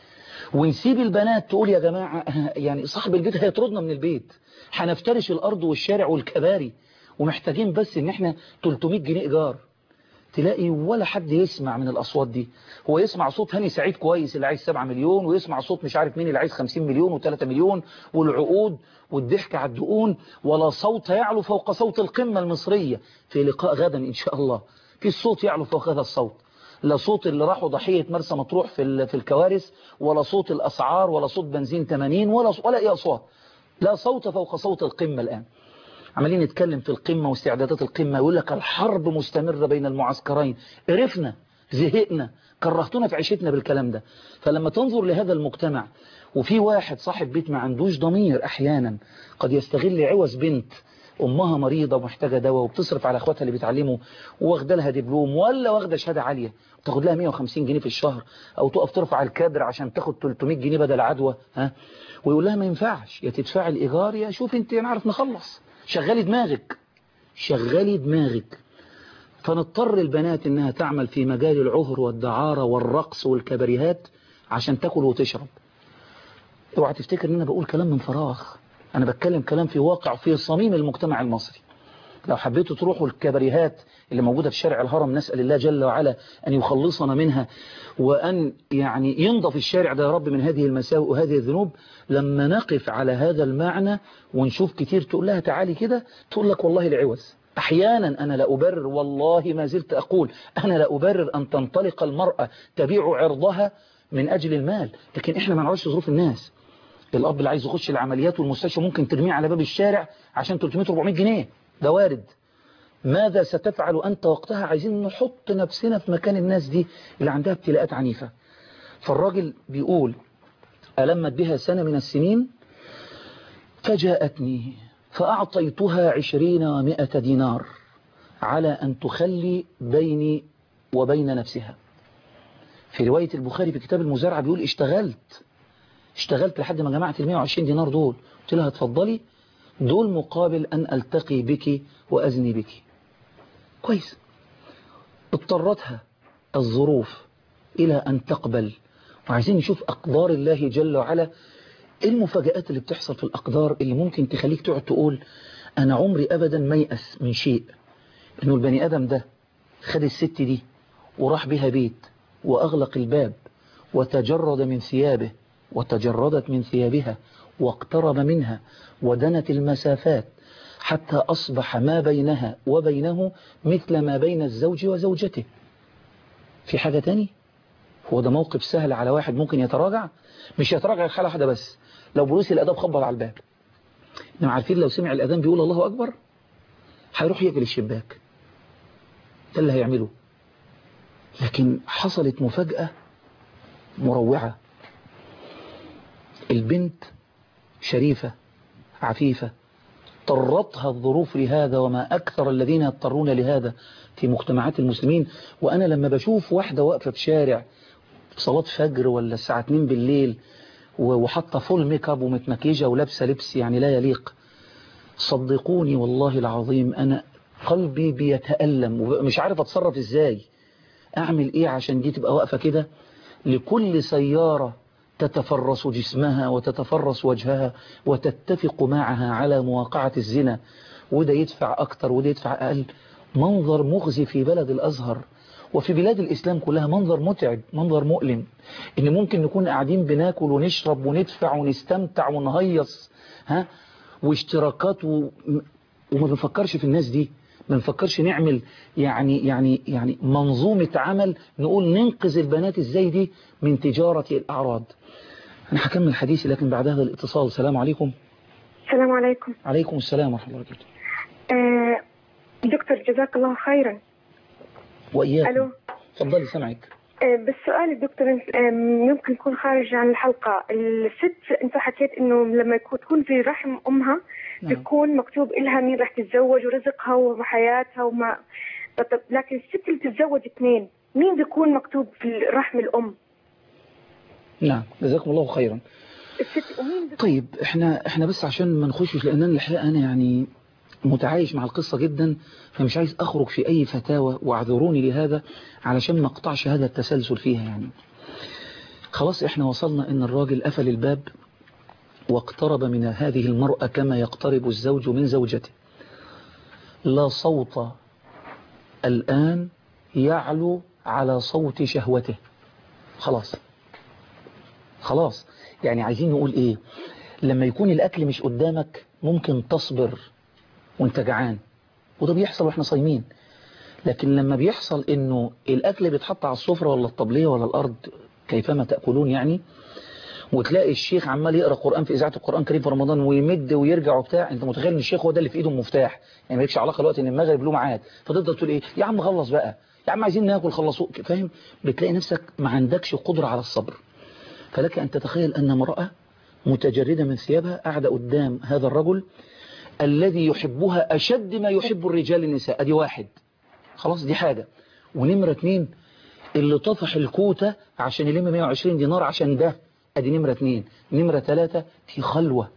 Speaker 1: ونسيب البنات تقول يا جماعة يعني صاحب البيت هيطردنا من البيت، هنفترش الأرض والشارع والكباري، ومحتاجين بس ان احنا تلتمية جنيه إيجار. تلاقي ولا حد يسمع من الأصوات دي. هو يسمع صوت هاني سعيد كويس اللي عايز سبعة مليون، ويسمع صوت مش عارف مين اللي عايز خمسين مليون وثلاثة مليون، والعقود والضحك على الدقون. ولا صوت يعلو فوق صوت القمة المصرية في لقاء غدا إن شاء الله. في الصوت يعلو فوق هذا الصوت، لا صوت اللي راحوا ضحية مرسى مطروح في في الكوارث، ولا صوت الأسعار، ولا صوت بنزين ثمانين، ولا ولا أي أصوات. لا صوت فوق صوت القمة الآن. عمالين نتكلم في القمة واستعدادات القمة، يقول لك الحرب مستمرة بين المعسكرين. قرفنا، زهقنا، كرهتنا في عيشتنا بالكلام ده. فلما تنظر لهذا المجتمع وفي واحد صاحب بيت ما عندوش ضمير، أحيانا قد يستغل عوز بنت أمها مريضة ومحتاجة دواء وبتصرف على أخواتها اللي بيتعلموا واخده لها دبلوم ولا واخده شهادة عالية، تاخد لها مية وخمسين جنيه في الشهر، أو تقف ترفع الكادر عشان تاخد تلتمية جنيه بدل عدوى، ها، ويقول لها ما ينفعش، يا تدفع الإيجار يا شوف أنت نعرف نخلص. شغالي دماغك، شغالي دماغك. فنضطر البنات إنها تعمل في مجال العهر والدعارة والرقص والكباريهات عشان تاكل وتشرب. اوعى تفتكر ان انا بقول كلام من فراغ، انا بتكلم كلام في واقع في صميم المجتمع المصري. لو حبيتوا تروحوا الكباريهات اللي موجودة في شارع الهرم، نسأل الله جل وعلا أن يخلصنا منها، وأن يعني ينضف الشارع ده يا رب من هذه المساوئ وهذه الذنوب. لما نقف على هذا المعنى ونشوف كتير تقول لها تعالي كده، تقول لك والله العوز. أحيانا أنا لا أبرر، والله ما زلت أقول أنا لا أبرر أن تنطلق المرأة تبيع عرضها من أجل المال، لكن إحنا ما نعرفش ظروف الناس. الأب اللي عايز يخش العمليات والمستشفى ممكن ترميه على باب الشارع عشان ثلاثمية أربعمية جنيه، ده وارد. ماذا ستفعل أنت وقتها؟ عايزين نحط نفسنا في مكان الناس دي اللي عندها ابتلاءات عنيفة. فالراجل بيقول ألمت بها سنة من السنين فجاءتني فأعطيتها عشرين ومائة دينار على أن تخلي بيني وبين نفسها. في رواية البخاري في كتاب المزارعة بيقول اشتغلت اشتغلت لحد ما جمعت المائة وعشرين دينار دول. قلت لها اتفضلي، دول مقابل أن ألتقي بك وأزني بك. كويس. اضطرتها الظروف إلى أن تقبل. وعايزين نشوف أقدار الله جل وعلا، المفاجآت اللي بتحصل في الأقدار اللي ممكن تخليك تقعد تقول أنا عمري أبدا ما يأس من شيء. إنه البني آدم ده خد الست دي وراح بها بيت وأغلق الباب وتجرد من ثيابه وتجردت من ثيابها واقترب منها ودنت المسافات حتى أصبح ما بينها وبينه مثل ما بين الزوج وزوجته. في حاجة تاني؟ هو ده موقف سهل على واحد ممكن يتراجع؟ مش يتراجع حالة واحدة بس، لو بوليس الأداب خبط على الباب. انتوا عارفين لو سمع الأذان بيقول الله أكبر هيروح يقفل الشباك، ده اللي هيعمله. لكن حصلت مفاجأة مروعة. البنت شريفة عفيفة، اضطرتها الظروف لهذا، وما أكثر الذين يضطرون لهذا في مجتمعات المسلمين. وأنا لما بشوف واحدة واقفة في شارع صلاة فجر ولا الساعة اتنين بالليل وحاطة فول ميك اب ومتمكيجة ولابسة لبس يعني لا يليق، صدقوني والله العظيم أنا قلبي بيتألم ومش عارف أتصرف إزاي، أعمل إيه عشان دي تبقى واقفة كده. لكل سيارة تتفرس جسمها وتتفرس وجهها وتتفق معها على مواقعة الزنا، وده يدفع أكتر وده يدفع أقل. منظر مخزي في بلد الأزهر وفي بلاد الإسلام كلها، منظر متعب، منظر مؤلم. إن ممكن نكون قاعدين بناكل ونشرب وندفع ونستمتع ونهيص ها واشتراكات و... وما بنفكرش في الناس دي. ما نفكرش نعمل يعني يعني يعني منظومة عمل نقول ننقذ البنات ازاي دي من تجارة الأعراض. أنا هكمل حديثي لكن بعد هذا الاتصال. السلام عليكم.
Speaker 2: السلام عليكم.
Speaker 1: عليكم السلام ورحمة الله وبركاته.
Speaker 2: آه دكتور جزاك الله خيرا.
Speaker 1: وإياكم.
Speaker 2: ألو.
Speaker 1: تفضلي سمعك.
Speaker 2: آه بس سؤالي دكتور آه ممكن يكون خارج عن الحلقة. الست أنت حكيت إنه لما تكون في رحم أمها نعم. بيكون مكتوب إلها مين راح تتزوج ورزقها وحياتها وما، لكن الست اللي تتزوج اثنين مين بيكون مكتوب في رحم الأم؟
Speaker 1: نعم جزاكم الله خيرا. طيب احنا احنا بس عشان ما نخشش، لان انا الحقيقه انا يعني متعايش مع القصه جدا، فمش عايز اخرج في اي فتاوى واعذروني لهذا علشان ما اقطعش هذا التسلسل فيها. يعني خلاص احنا وصلنا ان الراجل قفل الباب واقترب من هذه المرأة كما يقترب الزوج من زوجته. لا صوت الآن يعلو على صوت شهوته. خلاص خلاص يعني عايزين نقول ايه؟ لما يكون الاكل مش قدامك ممكن تصبر وانت جعان، وده بيحصل واحنا صايمين. لكن لما بيحصل انه الاكل بيتحط على السفرة ولا الطبلية ولا الارض كيفما تأكلون يعني، وتلاقي الشيخ عمال يقرأ قرآن في إذاعة القرآن الكريم في رمضان ويمد ويرجع وبتاع، انت متخيل ان الشيخ هو ده اللي في ايده المفتاح، يعني مالكش علاقة الوقت ان المغرب له ميعاد، فتفضل تقول ايه يا عم خلص بقى، يا عم عايزين ناكل خلصوا، فاهم؟ بتلاقي نفسك ما عندكش قدرة على الصبر. فلك أن تتخيل أن امرأة متجردة من ثيابها قاعدة قدام هذا الرجل الذي يحبها أشد ما يحب الرجال النساء. أدي واحد، خلاص دي حاجة. ونمرة اتنين اللي طفح الكوتة عشان يلم مئة وعشرين دينار عشان ده، أدي نمرة اتنين. نمرة ثلاثة في خلوة،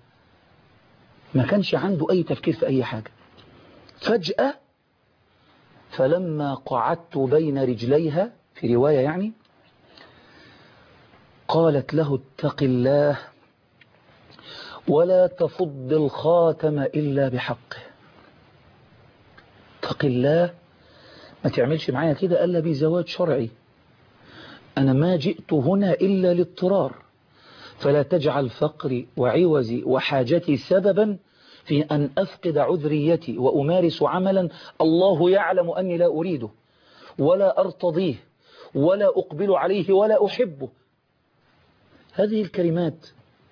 Speaker 1: ما كانش عنده أي تفكير في أي حاجة. فجأة فلما قعدت بين رجليها في رواية يعني قالت له اتق الله ولا تفض الخاتم إلا بحقه. اتق الله، ما تعملش معايا كده إلا بزواج شرعي، أنا ما جئت هنا إلا لاضطرار، فلا تجعل فقري وعوزي وحاجتي سببا في أن أفقد عذريتي وأمارس عملا الله يعلم أني لا أريده ولا أرتضيه ولا أقبل عليه ولا أحبه. هذه الكلمات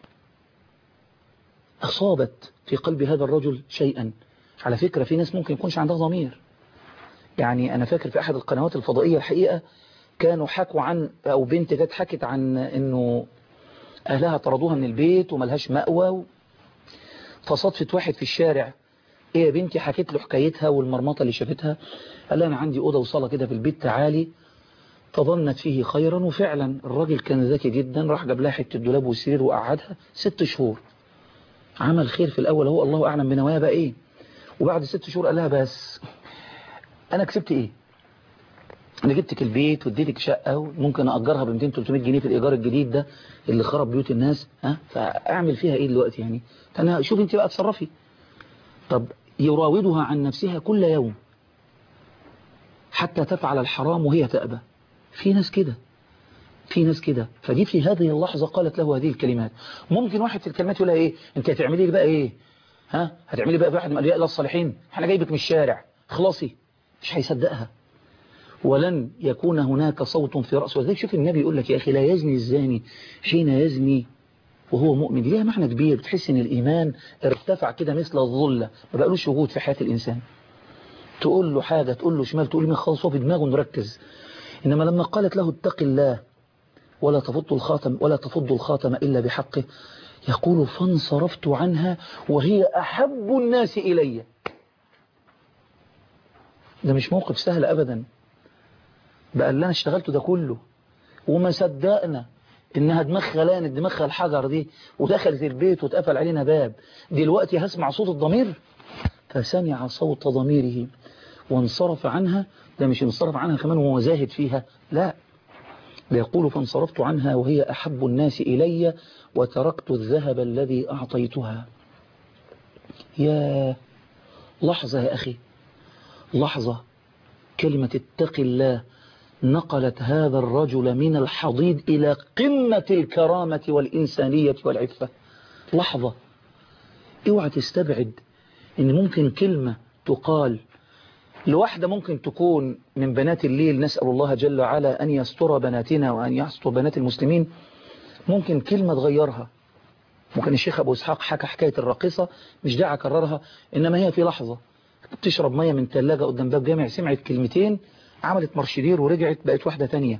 Speaker 1: أصابت في قلب هذا الرجل شيئا. على فكرة في ناس ممكن يكونش عندها ضمير. يعني أنا فاكر في أحد القنوات الفضائية الحقيقة كانوا حكوا عن، أو بنت جت حكت عن أنه أهلها طردوها من البيت وملهاش مأوى، فصدفت واحد في الشارع، إيه يا بنتي؟ حكيت له حكايتها والمرمطة اللي شافتها. قال لها أنا عندي أوضة وصالة كده في البيت تعالي. فظنت فيه خيرا، وفعلا الراجل كان ذكي جدا، راح جاب لها حته الدولاب والسرير وقعدها ست شهور. عمل خير في الأول، هو الله أعلم بنوايا بقى إيه. وبعد ست شهور قال لها بس أنا كسبت إيه؟ أنا جبتك البيت واديتك شقة وممكن أجرها ب مئتين ثلاثمئة جنيه في الإيجار الجديد ده اللي خرب بيوت الناس، ها؟ فأعمل فيها إيه دلوقتي يعني؟ أنا شوف أنت بقى تصرفي. طب يراودها عن نفسها كل يوم حتى تفعل الحرام وهي تأبى. في ناس كده، في ناس كده. فدي في هذه اللحظة قالت له هذه الكلمات. ممكن واحد في الكلمات يقول لها ايه؟ انت هتعملي لي بقى ايه؟ ها؟ هتعملي بقى واحد من الأولياء الصالحين؟ احنا جايبك من الشارع خلاصي. مش هيصدقها، ولن يكون هناك صوت في رأسه. وذلك شوف النبي يقول لك يا أخي لا يزني الزاني حين يزني وهو مؤمن. ليها معنى كبير، بتحس ان الإيمان ارتفع كده مثل الظلة، ما بقالوش وجود في حياة الإنسان. تقول له حاجة، تقول له شمال، تقول له خلاص هو في دماغه نركز. إنما لما قالت له اتق الله ولا تفض الخاتم ولا تفض الخاتم إلا بحقه، يقول فانصرفت عنها وهي أحب الناس إلي. ده مش موقف سهل أبدا. بقى اللي أنا اشتغلته ده كله وما صدقنا إنها دماغها لانت دماغها الحجر دي ودخلت البيت واتقفل علينا باب، دلوقتي هسمع صوت الضمير. فسمع صوت ضميره وانصرف عنها. ده مش انصرف عنها كمان وهو زاهد فيها، لا، يقول فانصرفت عنها وهي أحب الناس إلي وتركت الذهب الذي أعطيتها. يا لحظة يا أخي، لحظة. كلمة اتق الله نقلت هذا الرجل من الحضيض إلى قمة الكرامة والإنسانية والعفة. لحظة. اوعى تستبعد إن ممكن كلمة تقال لواحدة ممكن تكون من بنات الليل، نسأل الله جل وعلا أن يستر بناتنا وأن يستر بنات المسلمين، ممكن كلمة تغيرها. ممكن الشيخ أبو إسحاق حكى حكاية الراقصة، مش داعي أكررها، إنما هي في لحظة بتشرب مية من ثلاجة قدام باب جامع، سمعت كلمتين عملت مرشدير ورجعت بقت واحدة تانية.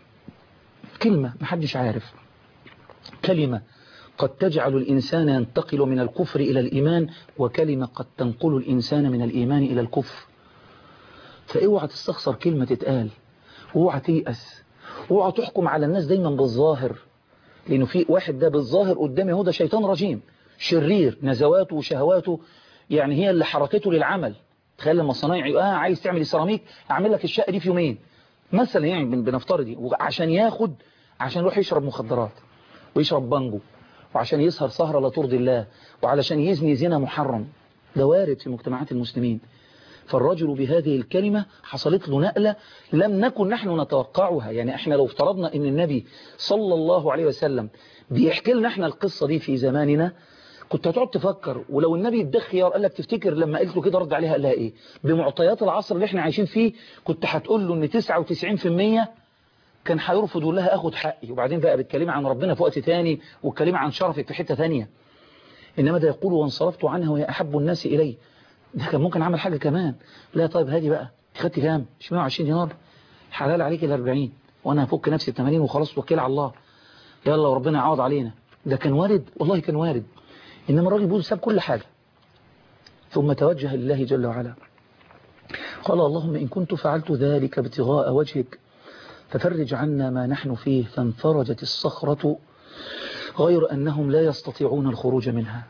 Speaker 1: كلمة محدش عارف، كلمة قد تجعل الإنسان ينتقل من الكفر إلى الإيمان، وكلمة قد تنقل الإنسان من الإيمان إلى الكفر. فاوعى تستخسر كلمة تتقال، واوعى تيأس، واوعى تحكم على الناس دايما بالظاهر، لأنه في واحد ده بالظاهر قدامي هو ده شيطان رجيم شرير، نزواته وشهواته يعني هي اللي حركته للعمل. تخيل لما صنايعي اه عايز تعمل السيراميك، اعمل لك الشقة دي في يومين مثلا، يعني بنفترض دي، وعشان ياخد عشان يروح يشرب مخدرات ويشرب بانجو، وعشان يسهر سهرة لا ترضي الله، وعلشان يزني زنا محرم. ده وارد في مجتمعات المسلمين. فالرجل بهذه الكلمة حصلت له نقلة لم نكن نحن نتوقعها. يعني احنا لو افترضنا ان النبي صلى الله عليه وسلم بيحكي لنا احنا القصة دي في زماننا، كنت هتقعد تفكر، ولو النبي اداك خيار قال لك تفتكر لما قلت له كده رد عليها قال لها ايه؟ بمعطيات العصر اللي احنا عايشين فيه كنت هتقول له ان تسعة وتسعين في المية كان هيرفض يقول لها اخد حقي، وبعدين بقى بالكلمة عن ربنا في وقت تاني، والكلمة عن شرفك في حتة تانية. انما ده يقول وانصرفت عنها وهي احب الناس الي. ده كان ممكن عمل حاجة كمان، لا طيب هادي بقى، خدت كام؟ مش مية وعشرين دينار، حلال عليك ال أربعين، وانا هفك نفسي ال ثمانين وخلاص، وكيل على الله، يلا وربنا يعوض علينا. ده كان وارد، والله كان وارد. انما الراجل بيقول ساب كل حاجة ثم توجه لله جل وعلا، قال اللهم إن كنت فعلت ذلك ابتغاء وجهك ففرج عنا ما نحن فيه. فانفرجت الصخرة غير أنهم لا يستطيعون الخروج منها.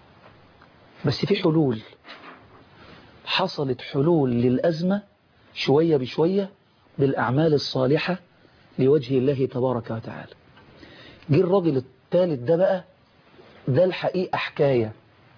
Speaker 1: بس في حلول، حصلت حلول للأزمة شوية بشوية بالأعمال الصالحة لوجه الله تبارك وتعالى. جه الراجل الثالث ده بقى، ده الحقيقة حكاية،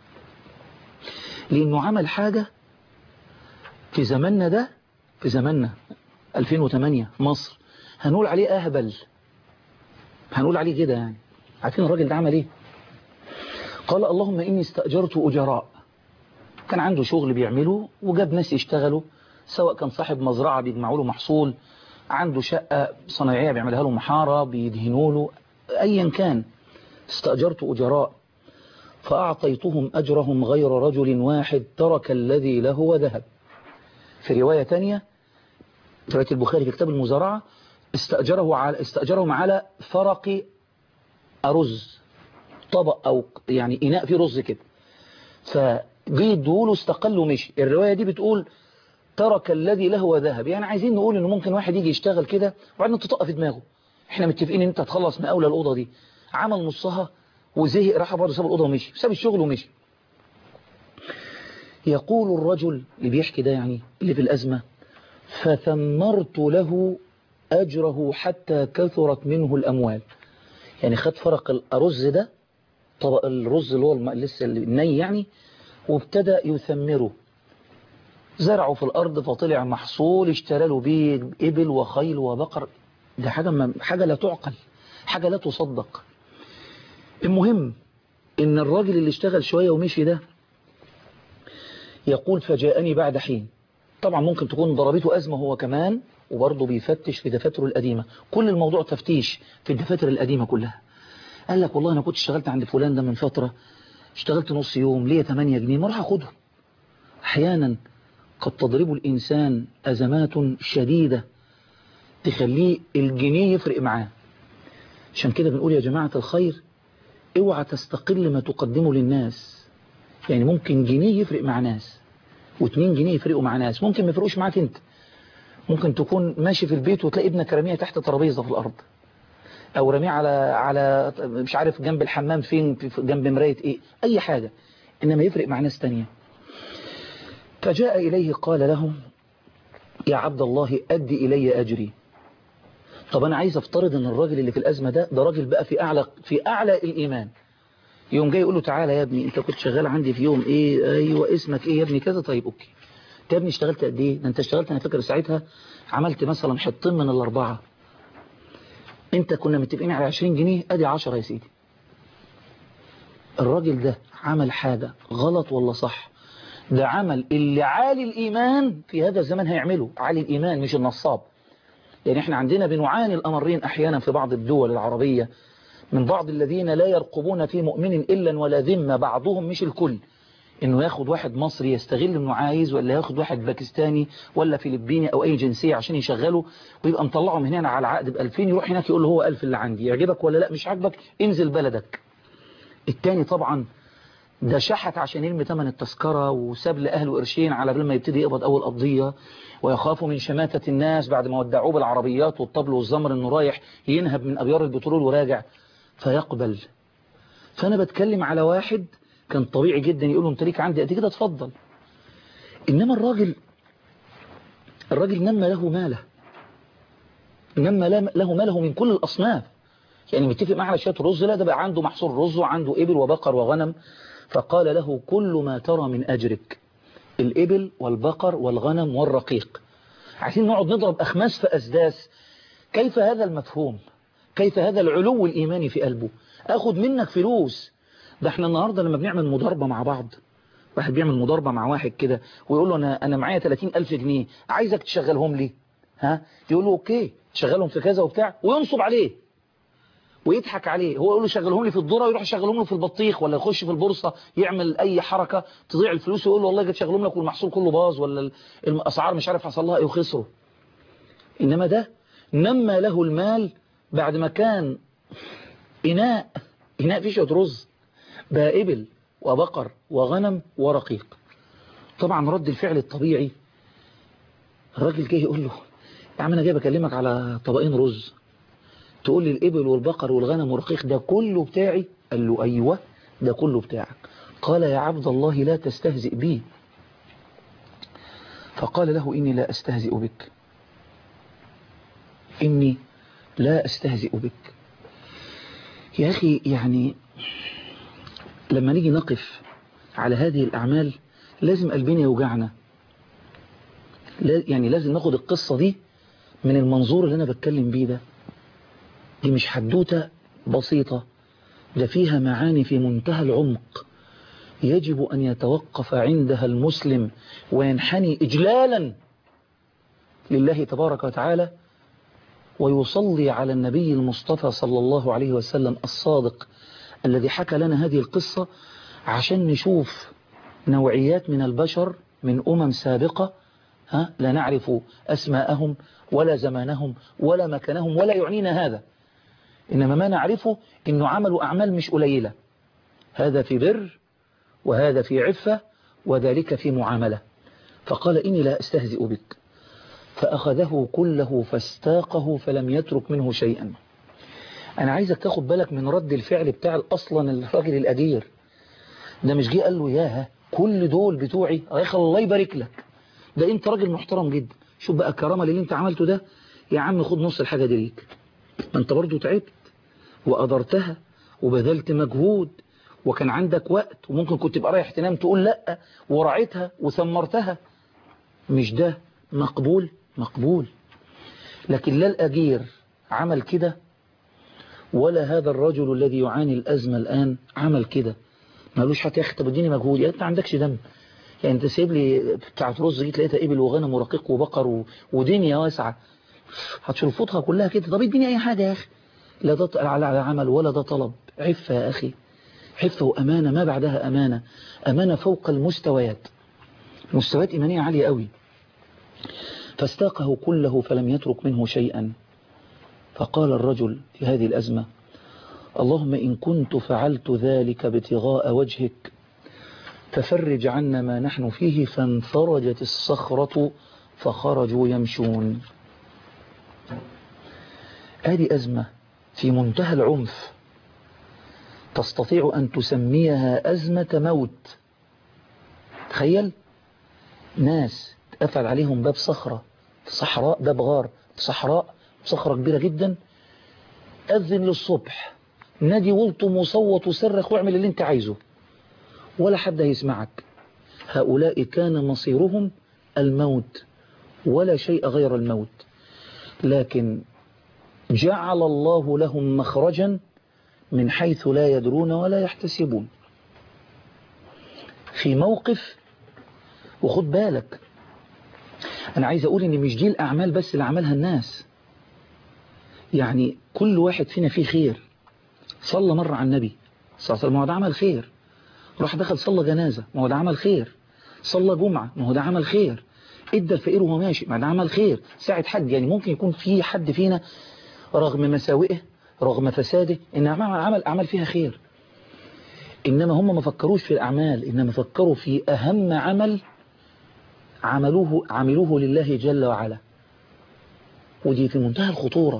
Speaker 1: لأنه عمل حاجة في زماننا ده، في زماننا ألفين وثمانية مصر هنقول عليه أهبل، هنقول عليه كده يعني. عارفين الراجل ده عمل ايه؟ قال اللهم إني استأجرت أجراء. كان عنده شغل بيعمله وجاب ناس يشتغلوا، سواء كان صاحب مزرعة بيجمعوا له محصول، عنده شقة صناعية بيعملها له محارة بيدهنوا له، أيا كان. استأجرت أجراء فأعطيتهم أجرهم غير رجل واحد ترك الذي له وذهب. في رواية تانية في رواية البخاري في كتاب المزارعة، استأجره على استأجرهم على فرق أرز، طبق أو يعني إناء فيه رز كده، فجي يدوله استقل ومشي. الرواية دي بتقول ترك الذي له وذهب، يعني عايزين نقول إنه ممكن واحد يجي يشتغل كده وبعدين تطق في دماغه احنا متفقين ان انت هتخلص من اولى الأوضة دي، عمل نصها وزهق راح برضه ساب الأوضة ومشي، ساب الشغل ومشي. يقول الرجل اللي بيحكي ده يعني اللي في الأزمة، فثمرت له أجره حتى كثرت منه الأموال. يعني خد فرق الأرز ده، طبق الرز اللي هو لسه الني يعني، وابتدى يثمره، زرعه في الأرض فطلع محصول، اشترى له بيه إبل وخيل وبقر. ده حاجة, حاجة لا تعقل، حاجة لا تصدق. المهم إن الراجل اللي اشتغل شوية ومشي ده يقول فجاءني بعد حين. طبعا ممكن تكون ضربته أزمة هو كمان، وبرضه بيفتش في دفاتره القديمة، كل الموضوع تفتيش في الدفاتر القديمة كلها. قال لك والله أنا كنت اشتغلت عند فلان ده من فترة، اشتغلت نص يوم ليه ثمانية جنيه، ما راح أخدهم. أحيانا قد تضرب الإنسان أزمات شديدة تخليه الجنيه يفرق معاه. عشان كده بنقول يا جماعة الخير اوعى تستقل ما تقدمه للناس. يعني ممكن جنيه يفرق مع ناس، واتنين جنيه يفرقوا مع ناس، ممكن ما يفرقوش معاك انت. ممكن تكون ماشي في البيت وتلاقي ابنك رميه تحت ترابيزة في الأرض، أو رميه على على مش عارف جنب الحمام فين، جنب مراية ايه، أي حاجة، إنما يفرق مع ناس تانية. فجاء إليه قال لهم يا عبد الله أدي إلي أجري. طب أنا عايز أفترض أن الراجل اللي في الأزمة ده ده راجل بقى في أعلى في أعلى الإيمان. يوم جاي يقول له تعالى يا ابني أنت كنت شغال عندي في يوم إيه، أيوة اسمك إيه يا ابني كذا، طيب أوكي. أنت يا ابني اشتغلت قد إيه؟ ده أنت اشتغلت أنا فاكر ساعتها عملت مثلا حطين من الأربعة، أنت كنا متفقين على عشرين جنيه، أدي عشرة يا سيدي. الراجل ده عمل حاجة غلط ولا صح؟ ده عمل اللي عالي الإيمان في هذا الزمن هيعمله، عالي الإيمان مش النصاب. يعني احنا عندنا بنعاني الأمرين أحيانا في بعض الدول العربية من بعض الذين لا يرقبون في مؤمن إلا ولا ذمة، بعضهم مش الكل، انه ياخد واحد مصري يستغل انه عايز، ولا ياخد واحد باكستاني ولا فلبيني او اي جنسية عشان يشغله ويبقى مطلعه من هنا على عقد بألفين، يروح هناك يقول له هو ألف اللي عندي، يعجبك ولا لا؟ مش عاجبك انزل بلدك. التاني طبعا ده شحت عشان يرمي ثمن التذكرة وساب لأهله قرشين على بال ما يبتدي يقبض أول قضية، ويخافوا من شماتة الناس بعد ما ودعوه بالعربيات والطبل والزمر انه رايح ينهب من أبيار البترول وراجع فيقبل. فأنا بتكلم على واحد كان طبيعي جدا يقول له انت ليك عندي قد كده اتفضل. إنما الراجل الراجل نمى له ماله، نمى له ماله من كل الأصناف. يعني متفق معه على شوية رز، لا ده بقى عنده محصول رز وعنده إبل وبقر وغنم. فقال له كل ما ترى من أجرك، الإبل والبقر والغنم والرقيق. عايزين نقعد نضرب أخماس في أسداس. كيف هذا المفهوم؟ كيف هذا العلو الإيماني في قلبه؟ أخذ منك فلوس. ده احنا النهاردة لما بنعمل مضاربة مع بعض، واحد بيعمل مضاربة مع واحد كده ويقول له أنا, أنا معايا ثلاثين ألف جنيه عايزك تشغلهم لي، ها؟ يقول له أوكي تشغلهم في كذا وبتاع، وينصب عليه ويضحك عليه. هو يقول له شغلهم لي في الذره، ويروح يشغلهم له في البطيخ، ولا يخش في البورصة يعمل أي حركة تضيع الفلوس، ويقول له والله جيت شغلهم لك والمحصول كله باظ، ولا الأسعار مش عارف حصل لها ايه وخسره. إنما ده نمى له المال بعد ما كان إناء إناء فيه شوية رز بقى إبل وبقر وغنم ورقيق. طبعا رد الفعل الطبيعي، الراجل جاي يقول له يا عم أنا جاي بكلمك على طبقين رز تقول لي الإبل والبقر والغنم والرقيق ده كله بتاعي؟ قال له أيوة ده كله بتاعك. قال يا عبد الله لا تستهزئ بي. فقال له إني لا أستهزئ بك، إني لا أستهزئ بك. يا أخي يعني لما نيجي نقف على هذه الأعمال لازم قلبنا يوجعنا، يعني لازم ناخد القصة دي من المنظور اللي أنا بتكلم بيه ده. دي مش حدوتة بسيطة، ده فيها معاني في منتهى العمق يجب أن يتوقف عندها المسلم وينحني إجلالا لله تبارك وتعالى، ويصلي على النبي المصطفى صلى الله عليه وسلم الصادق الذي حكى لنا هذه القصة، عشان نشوف نوعيات من البشر من أمم سابقة ها لا نعرف أسماءهم ولا زمانهم ولا مكانهم ولا يعنينا هذا، إنما ما نعرفه إنه عملوا أعمال مش قليلة، هذا في بر وهذا في عفة وذلك في معاملة. فقال إني لا أستهزئ بك، فأخذه كله فاستاقه فلم يترك منه شيئا. أنا عايزك تاخد بالك من رد الفعل بتاع أصلا الراجل الأجير ده. مش جه قال له ياها كل دول بتوعي، يا أخي الله يبارك لك، ده أنت راجل محترم جدا، شوف بقى الكرامة اللي أنت عملته ده، يا عم خد نص الحاجة دي ليك، ما أنت برضو تعبت وقدرتها وبذلت مجهود وكان عندك وقت وممكن كنت تبقى رايح تنام تقول لأ، ورعيتها وثمرتها. مش ده مقبول؟ مقبول. لكن لا الأجير عمل كده ولا هذا الرجل الذي يعاني الأزمة الآن عمل كده. مالوش حتى يا أخي طب اديني مجهود، يعني أنت ما عندكش دم، يعني أنت سايب لي بتاعت رز جيت لقيتها إبل وغنم ورقيق وبقر و... ودنيا واسعة هتشرفطها كلها كده، طب اديني أي حاجة يا أخي. لا ده على عمل ولا ده طلب، عفة يا أخي، عفة وأمانة ما بعدها أمانة، أمانة فوق المستويات، مستويات إيمانية عالية قوي. فاستاقه كله فلم يترك منه شيئا. فقال الرجل في هذه الأزمة اللهم إن كنت فعلت ذلك ابتغاء وجهك ففرج عنا ما نحن فيه. فانفرجت الصخرة فخرجوا يمشون. هذه أزمة في منتهى العنف، تستطيع أن تسميها أزمة موت. تخيل ناس تقفل عليهم باب صخرة في صحراء، باب غار في صحراء، صخرة كبيرة جدا، أذن للصبح، نادي ولطم وصوت وصرخ واعمل اللي انت عايزه ولا حد هيسمعك. هؤلاء كان مصيرهم الموت ولا شيء غير الموت، لكن جعل الله لهم مخرجا من حيث لا يدرون ولا يحتسبون. في موقف وخد بالك أنا عايز أقول إن مش دي الأعمال بس اللي عملها الناس، يعني كل واحد فينا فيه خير. صلى مرة على النبي صلى الله عليه وسلم، ما هو ده عمل خير. راح دخل صلى جنازة، ما هو ده عمل خير. صلى جمعة، ما هو ده عمل خير. ادى الفقير وهو ماشي، ما ده عمل خير. ساعة حد، يعني ممكن يكون في حد فينا رغم مساوئه رغم فساده إن عمل أعمال فيها خير، إنما هم ما فكروش في الأعمال، إنما فكروا في أهم عمل عملوه عملوه لله جل وعلا، ودي في منتهى الخطورة.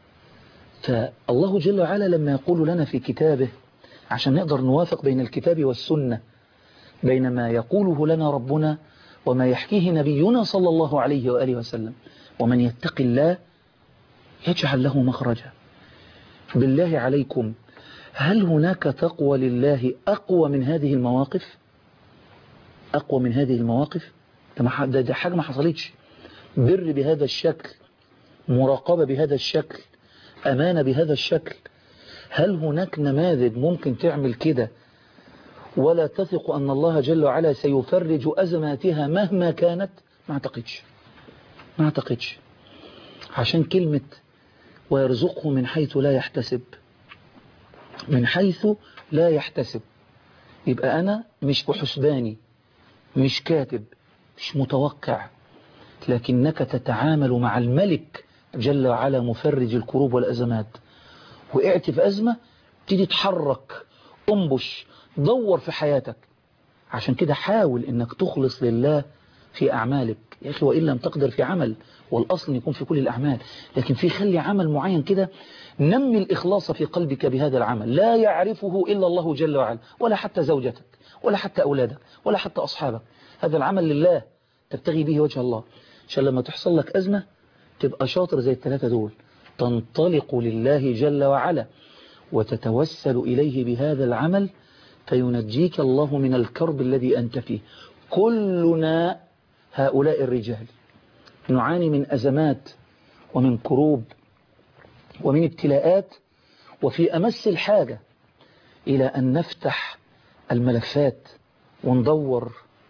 Speaker 1: فالله جل وعلا لما يقول لنا في كتابه، عشان نقدر نوافق بين الكتاب والسنة، بين ما يقوله لنا ربنا وما يحكيه نبينا صلى الله عليه وآله وسلم، ومن يتق الله يجعل له مخرجا. بالله عليكم، هل هناك تقوى لله أقوى من هذه المواقف؟ أقوى من هذه المواقف؟ ده, ده حاجة ما حصلتش. بر بهذا الشكل، مراقبة بهذا الشكل، أمانة بهذا الشكل. هل هناك نماذج ممكن تعمل كده ولا تثق أن الله جل وعلا سيفرج أزماتها مهما كانت؟ ما اعتقدش ما اعتقدش عشان كلمة ويرزقه من حيث لا يحتسب، من حيث لا يحتسب. يبقى أنا مش بحسباني، مش كاتب، مش متوقع، لكنك تتعامل مع الملك جل وعلا مفرج الكروب والأزمات. وقعت في أزمة، تيجي تحرك، انبش، دور في حياتك. عشان كده حاول انك تخلص لله في أعمالك يا أخي، وإن لم تقدر في عمل، والأصل يكون في كل الأعمال، لكن في خلي عمل معين كده، نمي الإخلاص في قلبك بهذا العمل. لا يعرفه إلا الله جل وعلا، ولا حتى زوجتك، ولا حتى أولادك، ولا حتى أصحابك. هذا العمل لله تبتغي به وجه الله، عشان لما تحصل لك أزمة تبقى شاطر زي الثلاثة دول، تنطلق لله جل وعلا وتتوسل إليه بهذا العمل فينجيك الله من الكرب الذي أنت فيه. كلنا هؤلاء الرجال نعاني من أزمات ومن كروب ومن ابتلاءات، وفي أمس الحاجة إلى أن نفتح الملفات وندور.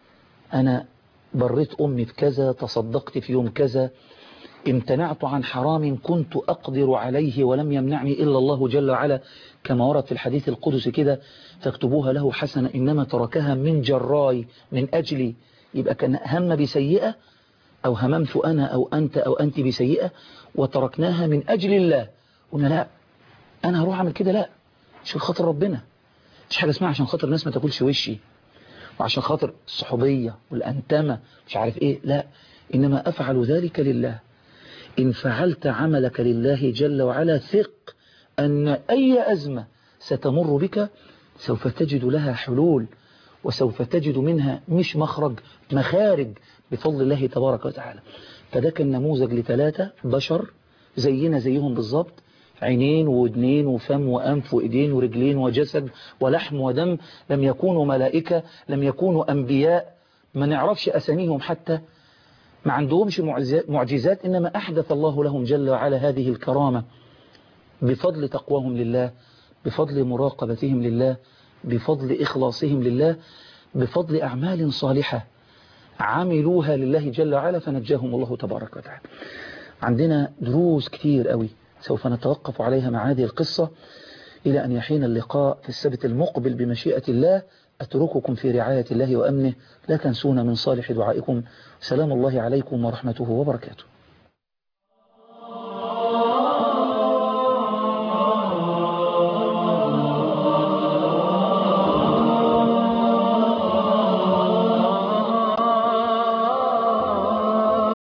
Speaker 1: أنا بريت أمي بكذا، تصدقت في يوم كذا، امتنعت عن حرام كنت أقدر عليه ولم يمنعني إلا الله جل وعلا، كما ورد في الحديث القدسي كده: فاكتبوها له حسنة إنما تركها من جراي، من أجلي. يبقى كان هم بسيئة، أو هممت أنا أو أنت أو أنت بسيئة وتركناها من أجل الله. قلنا لا، أنا هروح أعمل كده، لا، عشان خاطر ربنا. مش حاجة اسمها عشان خاطر الناس ما تاكلش وشي، وعشان خاطر الصحوبية والأنتمة مش عارف إيه، لا، إنما أفعل ذلك لله. إن فعلت عملك لله جل وعلا ثق أن أي أزمة ستمر بك سوف تجد لها حلول، وسوف تجد منها مش مخرج، مخارج بفضل الله تبارك وتعالى. فده كان نموذج لثلاثة بشر زينا زيهم بالظبط، عينين وودنين وفم وأنف وإيدين ورجلين وجسد ولحم ودم. لم يكونوا ملائكة، لم يكونوا أنبياء، ما نعرفش أساميهم حتى، ما عندهمش معجزات، إنما أحدث الله لهم جل وعلا هذه الكرامة بفضل تقواهم لله، بفضل مراقبتهم لله، بفضل إخلاصهم لله، بفضل أعمال صالحة عملوها لله جل وعلا فنجاهم الله تبارك وتعالى. عندنا دروس كتير قوي سوف نتوقف عليها مع هذه القصة إلى أن يحين اللقاء في السبت المقبل بمشيئة الله. أترككم في رعاية الله وأمنه، لا تنسونا من صالح دعائكم. سلام الله عليكم ورحمته وبركاته.